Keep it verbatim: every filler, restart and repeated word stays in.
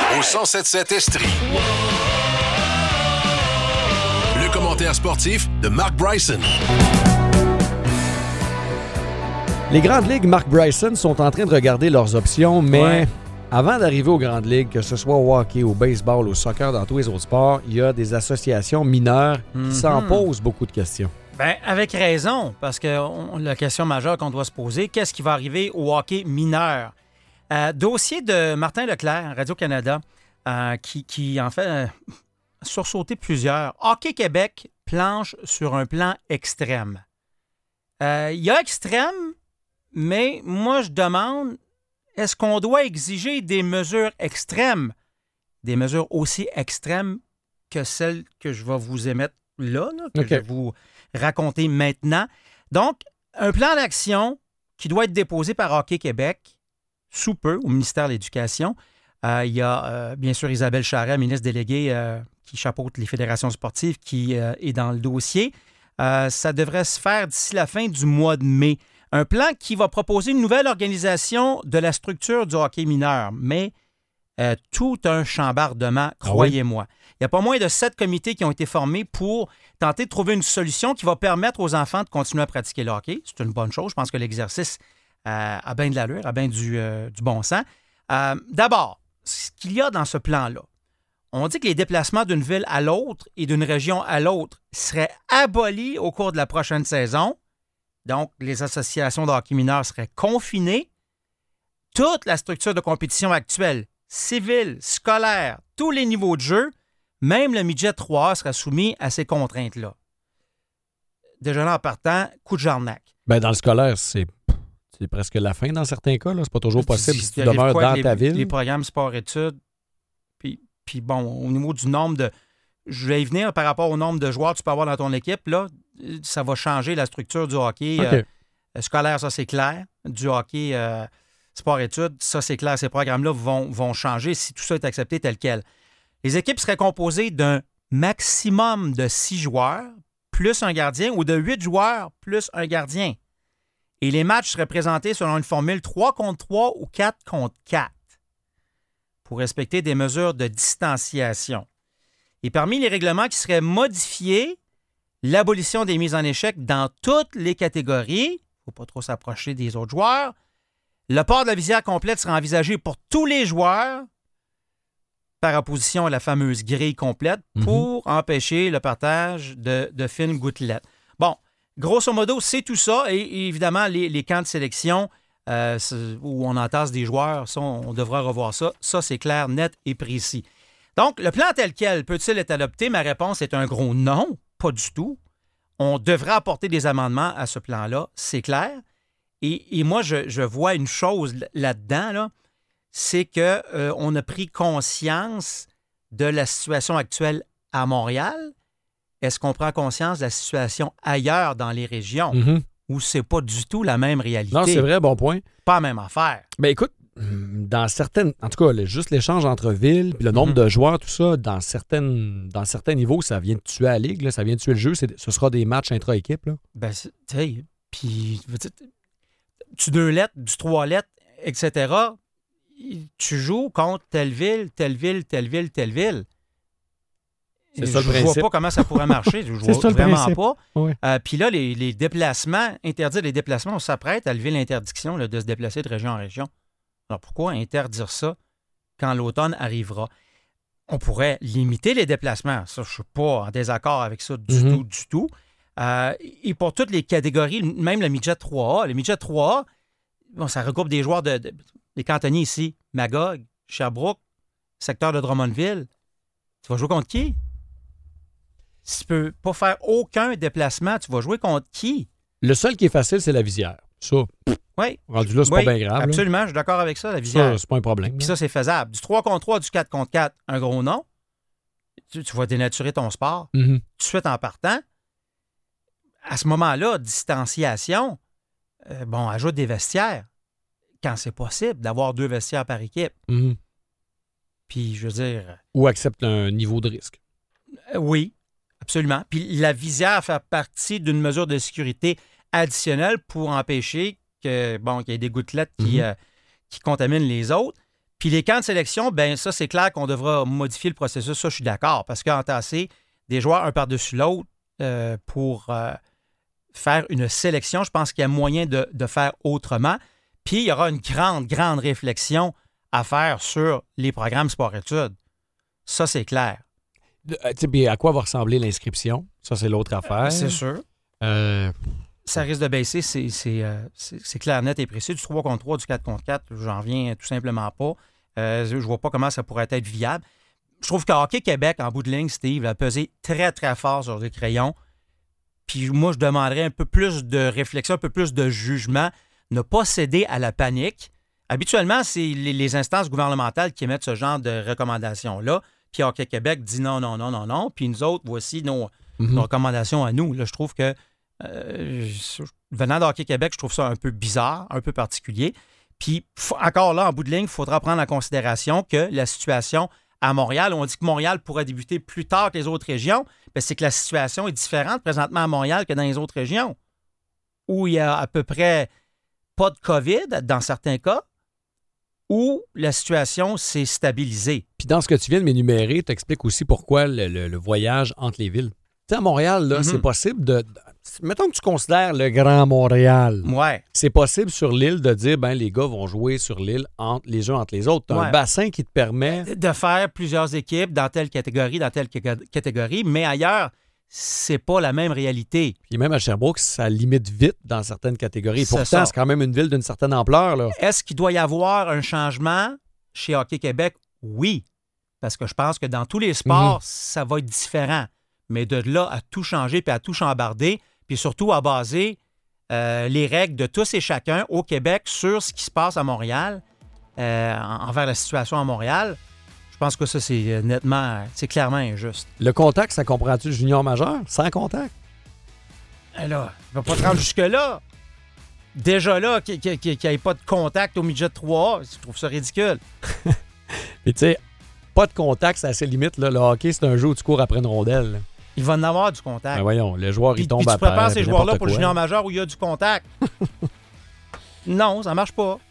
au cent sept sept Estrie. Le commentaire sportif de Mark Bryson. Les Grandes Ligues, Mark Bryson, sont en train de regarder leurs options, mais ouais. Avant d'arriver aux Grandes Ligues, que ce soit au hockey, au baseball, au soccer, dans tous les autres sports, il y a des associations mineures qui mm-hmm. s'en posent beaucoup de questions. Bien, avec raison, parce que on, la question majeure qu'on doit se poser, qu'est-ce qui va arriver au hockey mineur? Euh, dossier de Martin Leclerc, Radio-Canada, euh, qui, qui en fait euh, sursauté plusieurs. Hockey Québec planche sur un plan extrême. Euh, il y a extrême, mais moi, je demande, est-ce qu'on doit exiger des mesures extrêmes? Des mesures aussi extrêmes que celles que je vais vous émettre là, là que okay. je vais vous raconter maintenant. Donc, un plan d'action qui doit être déposé par Hockey Québec sous peu au ministère de l'Éducation. Euh, il y a euh, bien sûr Isabelle Charret, ministre déléguée euh, qui chapeaute les fédérations sportives, qui euh, est dans le dossier. Euh, ça devrait se faire d'ici la fin du mois de mai. Un plan qui va proposer une nouvelle organisation de la structure du hockey mineur, mais euh, tout un chambardement, croyez-moi. Ah oui? Il y a pas moins de sept comités qui ont été formés pour tenter de trouver une solution qui va permettre aux enfants de continuer à pratiquer le hockey. C'est une bonne chose. Je pense que l'exercice euh, a bien de l'allure, a bien du, euh, du bon sens. Euh, d'abord, ce qu'il y a dans ce plan-là, on dit que les déplacements d'une ville à l'autre et d'une région à l'autre seraient abolis au cours de la prochaine saison. Donc, les associations de hockey mineur seraient confinées. Toute la structure de compétition actuelle, civile, scolaire, tous les niveaux de jeu, même le midget trois A sera soumis à ces contraintes-là. Déjà là, en partant, coup de jarnac. Bien, dans le scolaire, c'est, c'est presque la fin dans certains cas. Là. C'est pas toujours possible si tu demeures dans les, ta ville. Les programmes sport-études, puis, puis bon, au niveau du nombre de... Je vais y venir par rapport au nombre de joueurs que tu peux avoir dans ton équipe, là, ça va changer la structure du hockey. Okay. Euh, scolaire, ça, c'est clair. Du hockey euh, sport-études, ça, c'est clair. Ces programmes-là vont, vont changer si tout ça est accepté tel quel. Les équipes seraient composées d'un maximum de six joueurs plus un gardien ou de huit joueurs plus un gardien. Et les matchs seraient présentés selon une formule trois contre trois ou quatre contre quatre pour respecter des mesures de distanciation. Et parmi les règlements qui seraient modifiés, l'abolition des mises en échec dans toutes les catégories, il ne faut pas trop s'approcher des autres joueurs, le port de la visière complète sera envisagé pour tous les joueurs, par opposition à la fameuse grille complète, pour mm-hmm. empêcher le partage de, de fines gouttelettes. Bon, grosso modo, c'est tout ça. Et, et évidemment, les, les camps de sélection euh, où on entasse des joueurs, ça, on devra revoir ça. Ça, c'est clair, net et précis. Donc, le plan tel quel peut-il être adopté? Ma réponse est un gros non, pas du tout. On devrait apporter des amendements à ce plan-là, c'est clair. Et, et moi, je, je vois une chose là-dedans, là, c'est qu'on euh, a pris conscience de la situation actuelle à Montréal. Est-ce qu'on prend conscience de la situation ailleurs dans les régions mm-hmm. où c'est pas du tout la même réalité? Non, c'est vrai, bon point. Pas la même affaire. Ben écoute, dans certaines... En tout cas, juste l'échange entre villes, puis le nombre mm-hmm. de joueurs, tout ça, dans, certaines, dans certains niveaux, ça vient de tuer la ligue, là, ça vient de tuer le jeu. C'est, ce sera des matchs intra-équipe. Là. Ben, tu sais, puis tu deux lettres, du trois lettres, et cetera, tu joues contre telle ville, telle ville, telle ville, telle ville. C'est ça le je principe. vois pas comment ça pourrait marcher. Je vois ça, vraiment principe. pas. Oui. Euh, Puis là, les, les déplacements, interdire les déplacements, on s'apprête à lever l'interdiction là, de se déplacer de région en région. Alors pourquoi interdire ça quand l'automne arrivera? On pourrait limiter les déplacements. Ça, je ne suis pas en désaccord avec ça du mm-hmm. tout, du tout. Euh, et pour toutes les catégories, même le midget trois A, le midget trois A, bon, ça regroupe des joueurs de, de les cantonniers ici, Magog, Sherbrooke, secteur de Drummondville. Tu vas jouer contre qui? Si tu ne peux pas faire aucun déplacement, tu vas jouer contre qui? Le seul qui est facile, c'est la visière. Ça, oui. rendu là, c'est oui, pas bien grave. Absolument, là. Je suis d'accord avec ça, la visière. Ça, c'est pas un problème. Puis ça, c'est faisable. Du trois contre trois, du quatre contre quatre, un gros non. Tu, tu vas dénaturer ton sport. Mm-hmm. Tout de suite en partant. À ce moment-là, distanciation, euh, bon, ajoute des vestiaires. Quand c'est possible d'avoir deux vestiaires par équipe. Mm-hmm. Puis, je veux dire... Ou accepte un niveau de risque. Euh, oui, absolument. Puis la visière fait partie d'une mesure de sécurité additionnelle pour empêcher que, bon, qu'il y ait des gouttelettes qui, mm-hmm. euh, qui contaminent les autres. Puis les camps de sélection, bien ça, c'est clair qu'on devra modifier le processus. Ça, je suis d'accord. Parce qu'entasser des joueurs un par-dessus l'autre euh, pour euh, faire une sélection, je pense qu'il y a moyen de, de faire autrement. Puis il y aura une grande, grande réflexion à faire sur les programmes sport-études. Ça, c'est clair. Puis à quoi va ressembler l'inscription? Ça, c'est l'autre affaire. Euh, c'est sûr. Euh... Ça risque de baisser, c'est, c'est, euh, c'est, c'est clair, net et précis. Du trois contre trois, du quatre contre quatre, j'en reviens tout simplement pas. Euh, je vois pas comment ça pourrait être viable. Je trouve que Hockey Québec, en bout de ligne, Steve, a pesé très, très fort sur les crayons. Puis moi, je demanderais un peu plus de réflexion, un peu plus de jugement, ne pas céder à la panique. Habituellement, c'est les, les instances gouvernementales qui émettent ce genre de recommandations-là. Puis Hockey Québec dit non, non, non, non, non. Puis nous autres, voici nos, mm-hmm. nos recommandations à nous. Là, je trouve que, euh, je, venant de Hockey Québec, je trouve ça un peu bizarre, un peu particulier. Puis encore là, en bout de ligne, il faudra prendre en considération que la situation à Montréal, on dit que Montréal pourrait débuter plus tard que les autres régions, bien, c'est que la situation est différente présentement à Montréal que dans les autres régions, où il y a à peu près pas de COVID dans certains cas, où la situation s'est stabilisée. Puis dans ce que tu viens de m'énumérer, tu expliques aussi pourquoi le, le, le voyage entre les villes. Tu sais, à Montréal, là, mm-hmm. c'est possible de... Mettons que tu considères le Grand Montréal. Ouais. C'est possible sur l'île de dire, ben les gars vont jouer sur l'île entre, les uns entre les autres. Tu as ouais. un bassin qui te permet... De faire plusieurs équipes dans telle catégorie, dans telle catégorie, mais ailleurs, c'est pas la même réalité. Puis même à Sherbrooke, ça limite vite dans certaines catégories. C'est Pourtant, ça. c'est quand même une ville d'une certaine ampleur, là. Est-ce qu'il doit y avoir un changement chez Hockey Québec? Oui. Parce que je pense que dans tous les sports, mm-hmm. ça va être différent. Mais de là à tout changer puis à tout chambarder, puis surtout à baser euh, les règles de tous et chacun au Québec sur ce qui se passe à Montréal, euh, envers la situation à Montréal, je pense que ça, c'est nettement, c'est clairement injuste. Le contact, ça comprend-tu le junior majeur? Sans contact? Alors, il ne va pas te rendre jusque-là. Déjà là, qu'il n'y ait pas de contact au midget trois A, je trouve ça ridicule. Puis tu sais, pas de contact, c'est assez limite. Là. Le hockey, c'est un jeu où tu cours après une rondelle. Là. Il va en avoir du contact. Ben voyons, le joueur, puis, il tombe puis à terre. Tu prépares ces joueurs-là pour quoi. le junior majeur où il y a du contact. Non, ça marche pas.